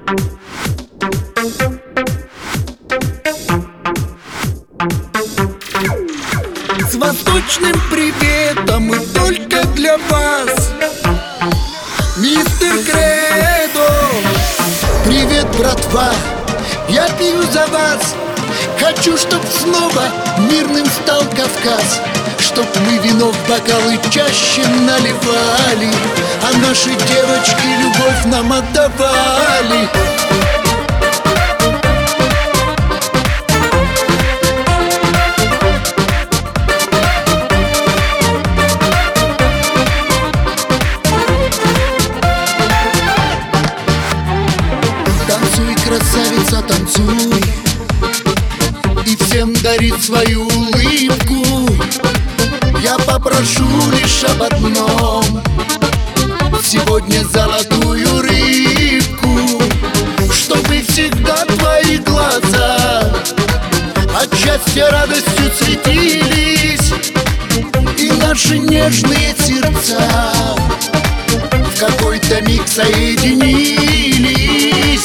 С восточным приветом и только для вас, мистер Кредо. Привет, братва, я пью за вас. Хочу, чтоб снова мирным стал Кавказ, чтоб мы вино в бокалы чаще наливали, а наши девочки любовь нам отдавали. Танцуй, красавица, танцуй, и всем дарит свою улыбку. Я попрошу лишь об одном: сегодня золотую рыбку, чтобы всегда твои глаза от счастья радостью светились, и наши нежные сердца в какой-то миг соединились.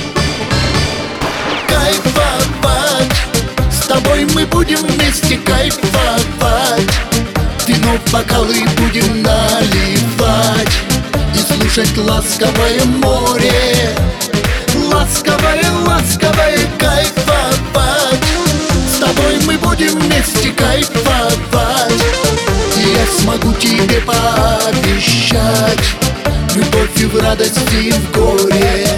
Кайфовать, с тобой мы будем вместе кайфовать, вино в бокалы будем наливать и слушать ласковое море. Ласковое, ласковое кайфовать, с тобой мы будем вместе кайфовать, и я смогу тебе пообещать любовь и в радости, и в горе.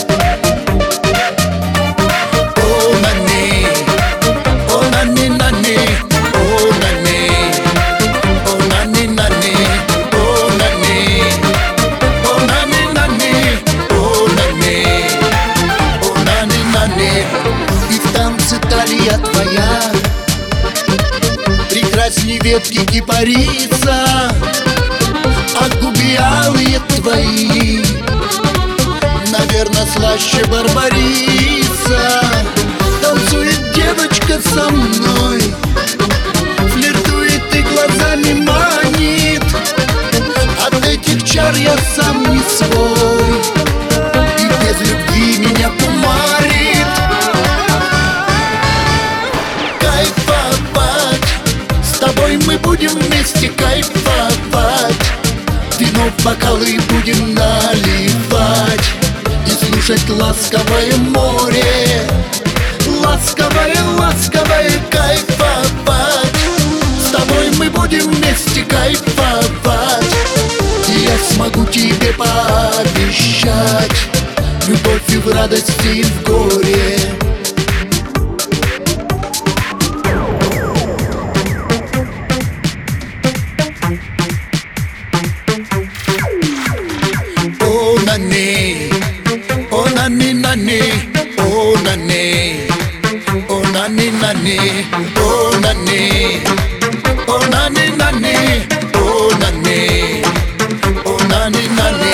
И в танце талия твоя прекрасней ветки кипариса, а губы алые твои, наверно, слаще барбариса. Танцует девочка со мной, флиртует и глазами манит, от этих чар я сам не свой, и без любви меня кумарит. Мы будем вместе кайфовать, вино в бокалы будем наливать и слушать ласковое море. Ласковое, ласковое кайфовать, с тобой мы будем вместе кайфовать, и я смогу тебе пообещать любовь и в радости, и в горе. Oh nani nani, oh nani, oh nani nani, oh nani, oh nani nani, oh nani, oh nani nani.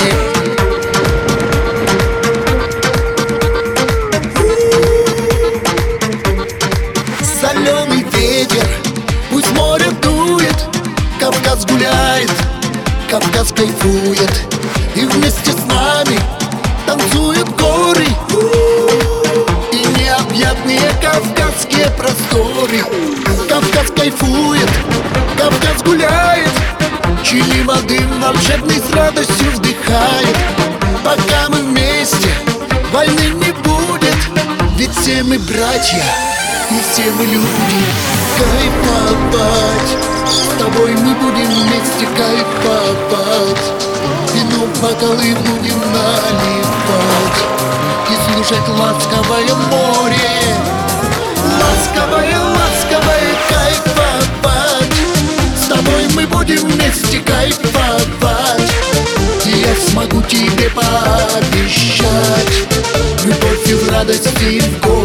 Соленый ветер, пусть море дует, Кавказ гуляет, Кавказ кайфует, и вместе с нами танцуют горы и необъятные кавказские просторы. Кавказ кайфует, Кавказ гуляет, чили воды волшебный с радостью вдыхает. Пока мы вместе, войны не будет, ведь все мы братья и все мы люди. Кайфовать, с тобой мы будем вместе кайфовать, вино в бокалы будем наливать и слушать ласковое море. Ласковое, ласковое кайфовать, с тобой мы будем вместе кайфовать, и я смогу тебе пообещать любовь и в радости, и в горе.